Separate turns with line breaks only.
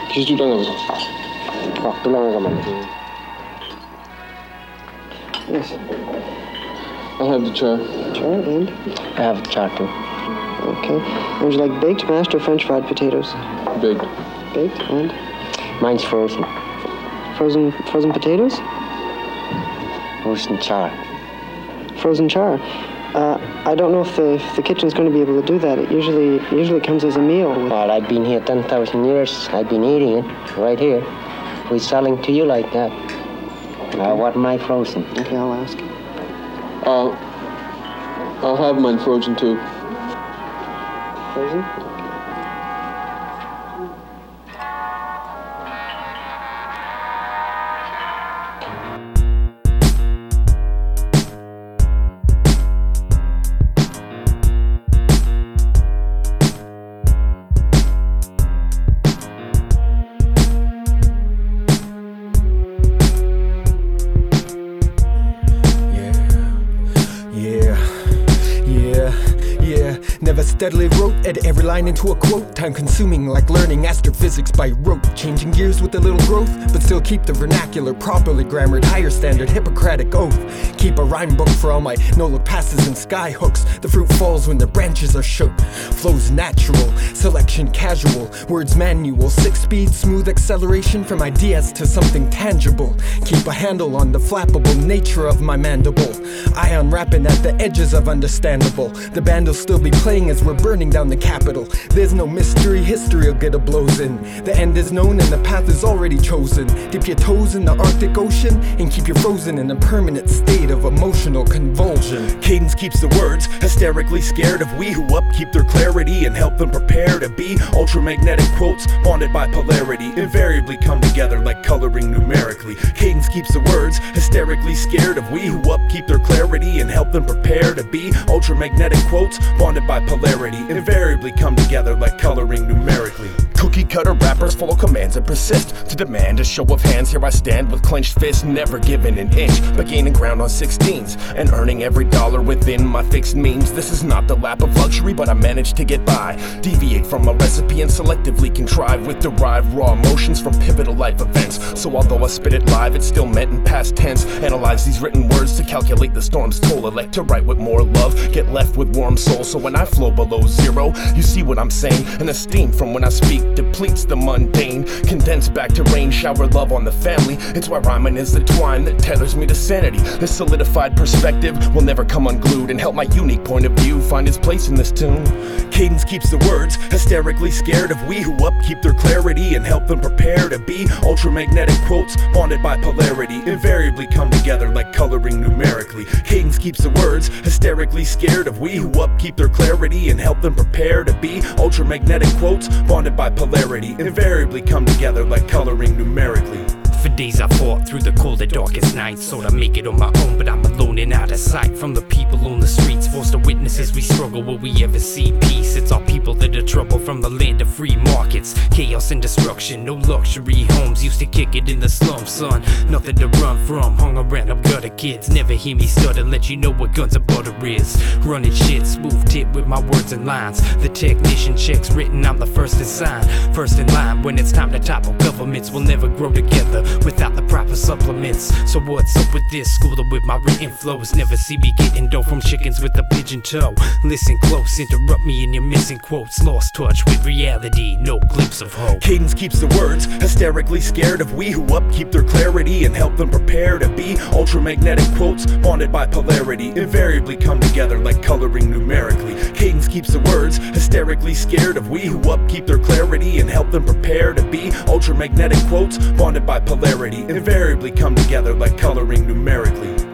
기주당하면서 막 돌아가만.
Yes.
I'll have the chair.
Chair and?
I have a char too.
Okay. Would you like baked, mashed, or French fried potatoes?
Baked.
Baked and?
Mine's frozen.
Frozen potatoes?
Frozen char.
Frozen char. I don't know if the kitchen's going to be able to do that. It usually comes as a meal.
Well, I've been here 10,000 years. I've been eating it right here. We're selling to you like that. I want my frozen.
Okay, I'll ask.
I'll have mine frozen too.
Frozen?
Never steadily wrote, edit every line into a quote. Time consuming like learning astrophysics by rote. Changing gears with a little growth, but still keep the vernacular properly grammared. Higher standard, Hippocratic oath. Keep a rhyme book for all my NOLA passes and sky hooks. The fruit falls when the branches are shook. Flows natural, selection casual. Words manual, 6-speed, smooth acceleration from ideas to something tangible. Keep a handle on the flappable nature of my mandible. I unwrapping at the edges of understandable. The band'll still be playing as we're burning down the Capitol. There's no mystery, history'll get a blows in. The end is known and the path is already chosen. Dip your toes in the Arctic Ocean and keep you frozen in a permanent state of emotional convulsion.
Cadence keeps the words hysterically scared of we who upkeep their clarity and help them prepare to be ultramagnetic quotes bonded by polarity. Invariably come together like coloring numerically. Cadence keeps the words hysterically scared of we who upkeep their clarity and help them prepare to be ultramagnetic quotes bonded by polarity. Invariably come together like coloring numerically. Cookie cutter rappers follow commands and persist to demand a show of hands. Here I stand with clenched fists, never giving an inch, but gaining ground on 16s and earning every dollar within my fixed means. This is not the lap of luxury, but I managed to get by. Deviate from a recipe and selectively contrive with derived raw emotions from pivotal life events. So although I spit it live, it's still meant in past tense. Analyze these written words to calculate the storm's toll. Elect to write with more love, get left with warm soul. So when I flow below zero, you see what I'm saying. And the steam from when I speak depletes the mundane. Condensed back to rain, shower love on the family. It's why rhyming is the twine that tethers me to sanity. This solidified perspective will never come unglued and help my unique point of view find its place in this tune. Cadence keeps the words hysterically scared of we who upkeep their clarity and help them prepare to be ultramagnetic quotes bonded by polarity. Invariably come together like coloring numerically. Cadence keeps the words hysterically scared of we who upkeep their clarity and help them prepare to be ultramagnetic quotes bonded by polarity. Invariably come together like coloring numerically.
For days I fought through the cold and darkest nights. Sought to make it on my own, but I'm alone and out of sight. From the people on the streets, forced to witness as we struggle. Will we ever see peace? It's our people that are trouble. From the land of free markets, chaos and destruction. No luxury homes, used to kick it in the slums, son. Nothing to run from, hung around them gutter kids. Never hear me stutter, let you know what guns and butter is. Running shit, smooth tip with my words and lines. The technician checks written, I'm the first to sign. First in line when it's time to topple governments. We'll never grow together without the proper supplements. So what's up with this? Schooled with my written flows. Never see me getting dough from chickens with a pigeon toe. Listen close, interrupt me and you're missing quotes. Lost touch with reality, no glimpse of hope.
Cadence keeps the words hysterically scared of we who upkeep their clarity and help them prepare to be ultramagnetic quotes bonded by polarity. Invariably come together like coloring numerically. Cadence keeps the words hysterically scared of we who upkeep their clarity and help them prepare to be ultramagnetic quotes bonded by polarity. Invariably come together like coloring numerically.